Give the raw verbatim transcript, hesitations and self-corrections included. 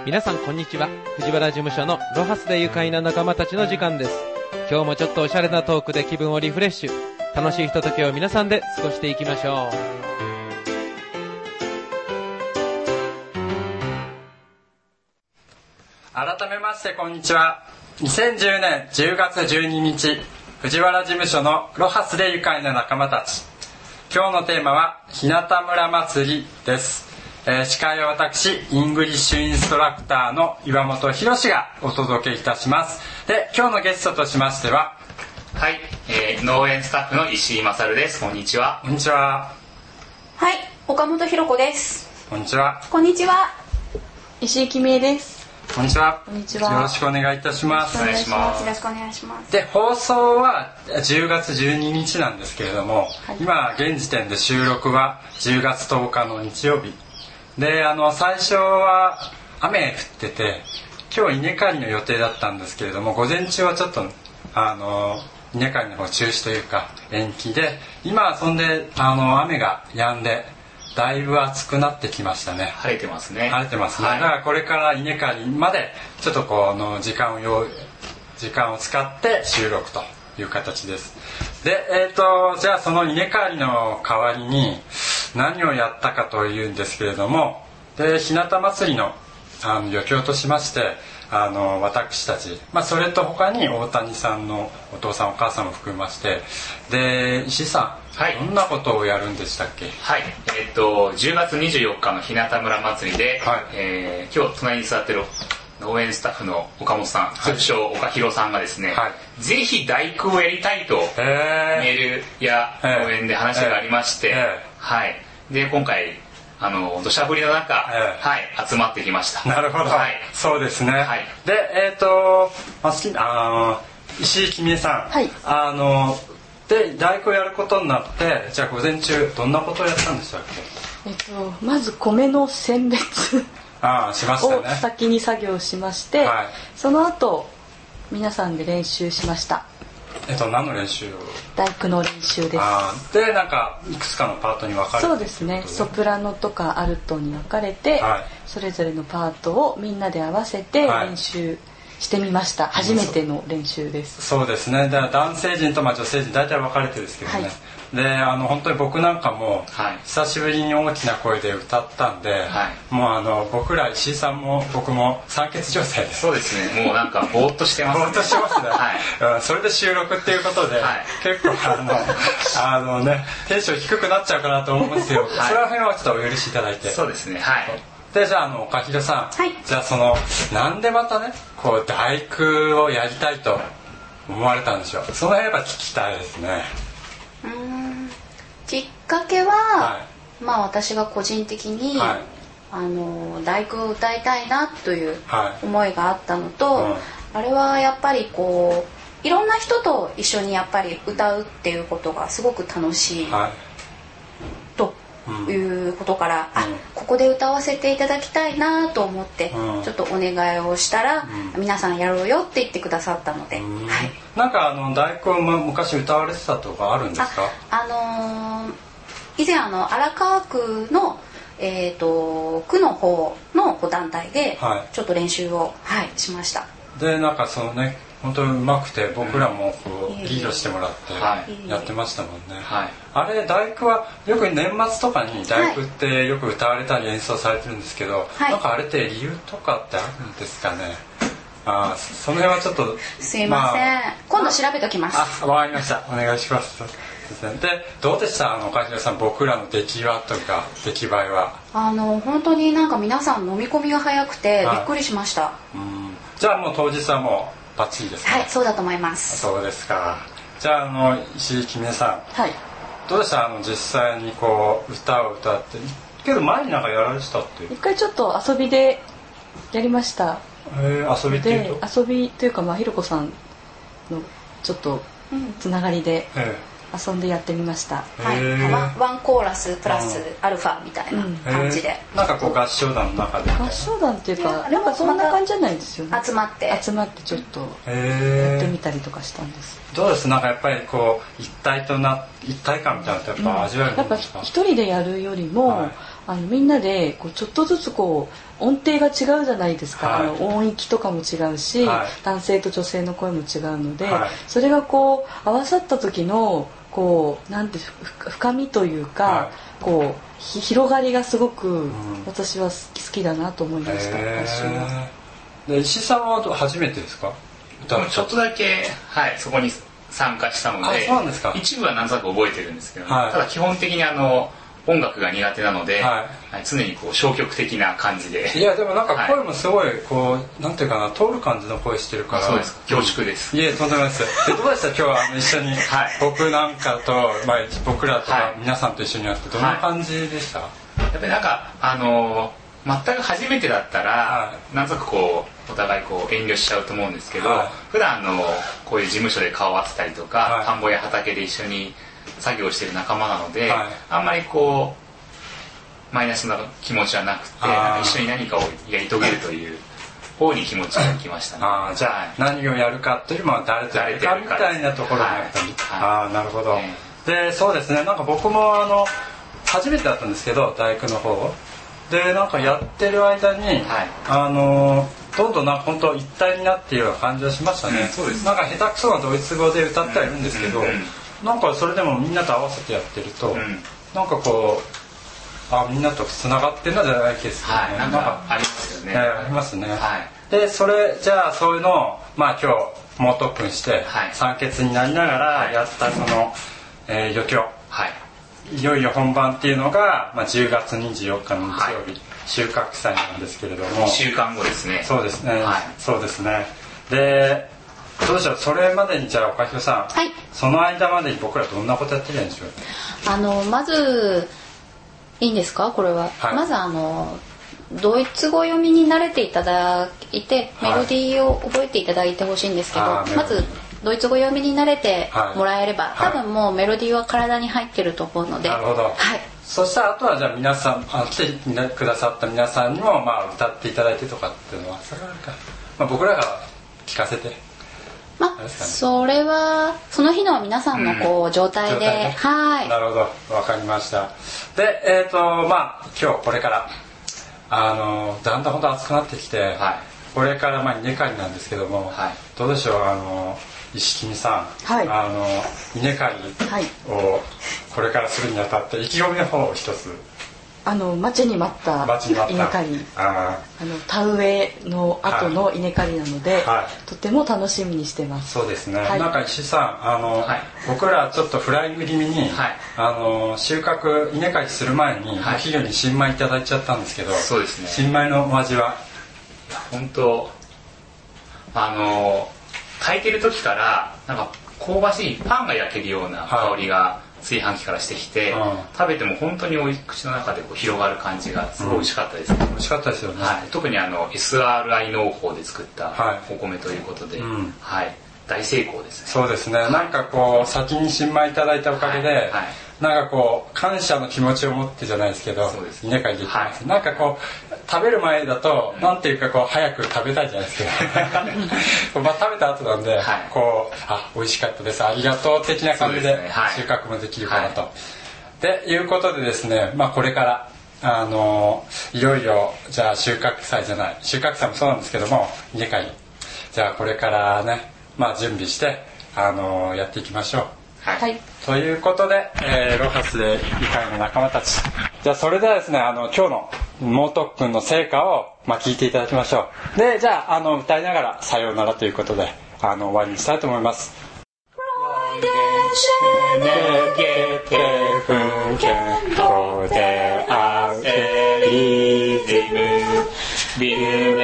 皆さんこんにちは。藤原事務所のロハスで愉快な仲間たちの時間です。今日もちょっとおしゃれなトークで気分をリフレッシュ、楽しいひとときを皆さんで過ごしていきましょう。 改めましてこんにちは。にせんじゅうねんじゅうがつじゅうににち、藤原事務所のロハスで愉快な仲間たち。今日のテーマは日向村祭りです。えー、司会は私イングリッシュインストラクターの岩本博がお届けいたします。で、今日のゲストとしましては、 はい、えー、農園スタッフの石井勝です。こんにちは。 こんにちは。 はい、岡本ひろ子です。 こんにちは。 こんにちは。 石井きみえです。 こんにちは。 こんにちは。 よろしくお願いいたします。 お願いします。よろしくお願いします。 で、放送はじゅうがつじゅうににちなんですけれども、はい、今現時点で収録はじゅうがつとおかの日曜日で、あの最初は雨降ってて、今日稲刈りの予定だったんですけれども、午前中はちょっとあの稲刈りの方中止というか延期で、今そんであの雨が止んでだいぶ暑くなってきましたね。 晴れてますね。 晴れてますね、 はい、 だからこれから稲刈りまでちょっとこの時間を用時間を使って収録という形です。で、えーとじゃあその稲刈りの代わりに何をやったかというんですけれども、で日向祭りのあの余興としまして、あの私たち、まあ、それと他に大谷さんのお父さんお母さんも含めまして、で石井さん、はい、どんなことをやるんでしたっけ？ はい、えー、っとじゅうがつにじゅうよっかの日向村祭りで、はい、えー、今日隣に座ってる農園スタッフの岡本さん、通称岡弘さんがですね、はい、ぜひ大工をやりたいとメールや農園で話がありまして、はい、で今回あの土砂降りの中、えーはい、集まってきました。 なるほど、はい、そうですね、はい、で、えーとまあ、好きあ石井きみえさん、はい、あので大工をやることになって、じゃあ午前中どんなことをやったんでしたっけ？ えっと、まず米の選別あしましたね、 を先に作業しまして、はい、その後皆さんで練習しました。 えっと、何の練習を？ 大工の練習です。 あで、なんかいくつかのパートに分かれて、 そうですね、ソプラノとかアルトに分かれて、はい、それぞれのパートをみんなで合わせて練習してみました、はい、初めての練習です。 そうですね、だから男性陣とまあ女性陣大体分かれてるんですけどね、はい、であの本当に僕なんかも久しぶりに大きな声で歌ったんで、はい、もうあの僕ら石井さんも僕も酸欠状態です。 そうですね、もうなんかぼーっとしてますね。 ぼーっとしてますね、はい、それで収録っていうことで、はい、結構あのあのねテンション低くなっちゃうかなと思うんですよ、はい、それら辺はちょっとお許しいただいて。 そうですね、はい。 でじゃあ、あの岡弘さん、 はい、 じゃあそのなんでまたねこう大工をやりたいと思われたんでしょう。その辺やっぱ聞きたいですね。 うーんきっかけは、はい、まあ私が個人的に、はい、あの大工を歌いたいなという思いがあったのと、はい、うん、あれはやっぱりこういろんな人と一緒にやっぱり歌うっていうことがすごく楽しい、はい、ということから、うん、あ、ここで歌わせていただきたいなと思って、うん、ちょっとお願いをしたら、うん、皆さんやろうよって言ってくださったので、うん、はい、 なんかあの大工も昔歌われてたとかあるんですか？ あ、あのー、以前あの荒川区の、えー、と区の方の団体でちょっと練習を、はい、しました。 でなんかそのね本当にうまくて僕らもこうリードしてもらってやってましたもんね、はい、あれ大工はよく年末とかに大工ってよく歌われたり演奏されてるんですけど、はい、なんかあれって理由とかってあるんですかね？あ、その辺はちょっとすいません、まあ、今度調べときます。 あ、わかりました、お願いします。でどうでしたあの岡弘さん、僕らの出来はとか出来栄えは？ あの本当になんか皆さん飲み込みが早くてびっくりしました、はい、うん、 じゃあもう当日はもうバッチリですね。 はい、そうだと思います。 そうですか。じゃあ、あの石井きみえさん、はい、どうでしたあの実際にこう歌を歌って？けど前になんかやられてたって一回ちょっと遊びでやりました。 へー、遊びっていうと？ 遊びというか、まあ、ひろこさんのちょっとつながりで遊んでやってみました、 はい、ワン、ワンコーラスプラスアルファみたいな感じで、 なんかこう合唱団の中で合唱団っていうかなんかそんな感じじゃないですよね。 集まって集まってちょっとやってみたりとかしたんです。 どうですなんかやっぱりこう一体とな一体感みたいなのってやっぱ味わえるんですか？ うん、やっぱ一人でやるよりも、はい、 あのみんなでこうちょっとずつこう音程が違うじゃないですか、はい、あの音域とかも違うし、はい、男性と女性の声も違うので、はい、それがこう合わさった時のこうなんて深みというか、はい、こう広がりがすごく私は好き、好きだなと思いました。私はで石井さんは初めてですか？ ちょっとだけ、はい、そこに参加したので、 そうなんですか。 一部は何となく覚えてるんですけど、ね、はい、ただ基本的にあの音楽が苦手なので、はい、常にこう消極的な感じで。 いやでもなんか声もすごいこうなんていうかな、通る感じの声してるから。 そうですか。恐縮です。 いえとんでもないです。でどうでした今日はあの一緒に、はい、僕なんかと、まあ、僕らとか皆さんと一緒にやってどんな感じでした？はい、 やっぱりなんかあの全く初めてだったら、はい、なんとなくこうお互いこう遠慮しちゃうと思うんですけど、はい、普段のこういう事務所で顔を合わせたりとか、はい、田んぼや畑で一緒に作業してる仲間なので、はい、あんまりこうマイナスな気持ちはなくて、なんか一緒に何かをやり遂げるという方に気持ちがきましたね。 あじゃあ、はい、何をやるかというよりも誰とやるかみたいなところがやっぱり、はい、あなるほど、えー、でそうですね、なんか僕もあの初めてだったんですけど大工の方でなんかやってる間に、はい、あのどんどんなんか本当一体になっているような感じがしましたね、うん、そうです。なんか下手くそなドイツ語で歌ってはいるんですけど、うんうんうん、なんかそれでもみんなと合わせてやってると、うん、なんかこうあみんなとつながってるのじゃないですけどね、 はい、なんかありますよね、 えー、ありますね、はい、でそれじゃあそういうのをまあ今日猛特訓して、はい、酸欠になりながらやったその、はいえー、余興、はい、いよいよ本番っていうのが、まあ、じゅうがつにじゅうよっかの日曜日、はい、収穫祭なんですけれどもいっしゅうかんごですね。 そうですね、はい、そうですね。でどうでしょう、それまでにじゃあ岡弘さん、はい、その間までに僕らどんなことやってるんでしょう。 あのまずいいんですかこれは、はい、まずあのドイツ語読みに慣れていただいてメロディーを覚えていただいてほしいんですけど、はい、まずドイツ語読みに慣れてもらえれば、はい、多分もうメロディーは体に入ってると思うので、 なるほど、はい、そしたらあとはじゃあ皆さんあ来てくださった皆さんにもまあ歌っていただいてとかっていうのはそれはあるか、まあ、僕らが聞かせてまあ、それはその日の皆さんのこう、うん、状態で、状態ね、はい。 なるほど、わかりました。で、えっ、ー、とまあ今日これからあのだんだん本当暑くなってきて、はい、これからまあ稲刈りなんですけども、はい、どうでしょうあの石木さん、はい、あの稲刈りをこれからするにあたって意気込みの方を一つ。 あの待ちに待った稲刈り、ああの田植えの後の稲刈りなので、はい、とても楽しみにしてます。 そうですね、はい、なんか石井さんあの、はい、僕らちょっとフライング気味に、はい、あの収穫稲刈りする前に、はい、お昼に新米いただいちゃったんですけど、 そうですね、 新米のお味は本当あの炊いてる時からなんか香ばしいパンが焼けるような香りが、はい、炊飯器からしてきて、うん、食べても本当におい口の中でこう広がる感じがすごい美味しかったですね、 うん、美味しかったですよね、 はい、特にあの エスアールアイ 農法で作ったお米ということで、はいうんはい、大成功ですね。 そうですね、はい、なんかこう先に新米いただいたおかげで、はいはい、なんかこう感謝の気持ちを持ってじゃないですけど稲刈りできます、はい、なんかこう食べる前だと、うん、なんていうかこう早く食べたいじゃないですかまあ食べた後なんで、はい、こうあ美味しかったですありがとう的な感じで収穫もできるかなと、はい、でいうことでですね、まあ、これからあのいよいよじゃあ収穫祭じゃない収穫祭もそうなんですけども稲刈りじゃあこれからね、まあ、準備してあのやっていきましょう。はい、ということで、えー、ロハスで理解の仲間たちじゃあそれではですねあの今日の猛特訓の成果を、まあ、聞いていただきましょう。でじゃあ、あの歌いながらさようならということであの終わりにしたいと思います。ビル